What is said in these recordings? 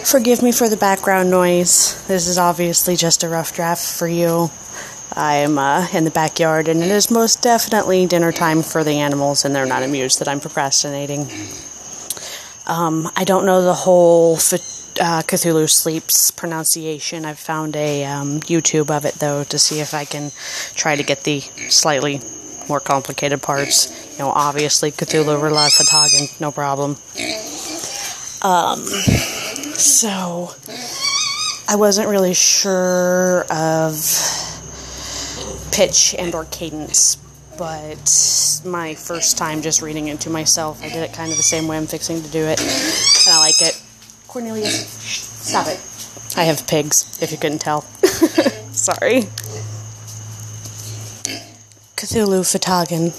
Forgive me for the background noise. This is obviously just a rough draft for you. I'm in the backyard, and it is most definitely dinner time for the animals, and they're not amused that I'm procrastinating. I don't know the whole Cthulhu Sleeps pronunciation. I've found a YouTube of it, though, to see if I can try to get the slightly more complicated parts. Obviously, Cthulhu Fhtagn, no problem. So, I wasn't really sure of pitch and or cadence, but my first time just reading it to myself, I did it kind of the same way I'm fixing to do it, and I like it. Cornelius, stop it. I have pigs, if you couldn't tell. Sorry. Cthulhu Fhtagn.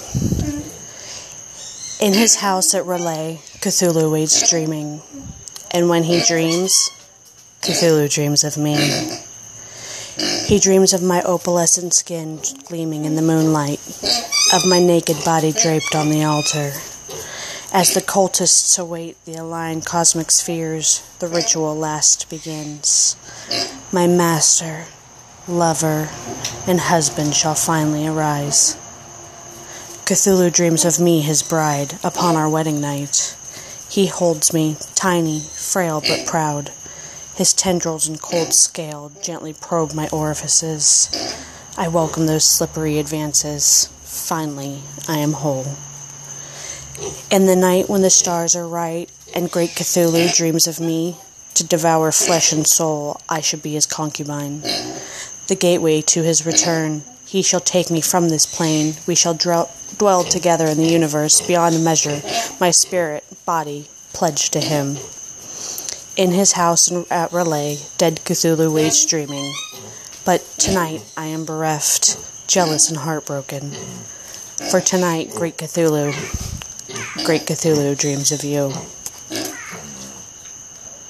In his house at R'lyeh, Cthulhu waits dreaming. And when he dreams, Cthulhu dreams of me. He dreams of my opalescent skin gleaming in the moonlight, of my naked body draped on the altar. As the cultists await the aligned cosmic spheres, the ritual last begins. My master, lover, and husband shall finally arise. Cthulhu dreams of me, his bride, upon our wedding night. He holds me, tiny, frail but proud. His tendrils and cold scale gently probe my orifices. I welcome those slippery advances. Finally, I am whole. In the night when the stars are right, and great Cthulhu dreams of me, to devour flesh and soul, I should be his concubine. The gateway to his return, he shall take me from this plane. We shall dwell together in the universe beyond measure, my spirit, body, pledged to him. In his house at R'lyeh, dead Cthulhu waits dreaming. But tonight I am bereft, jealous and heartbroken. For tonight, great Cthulhu dreams of you.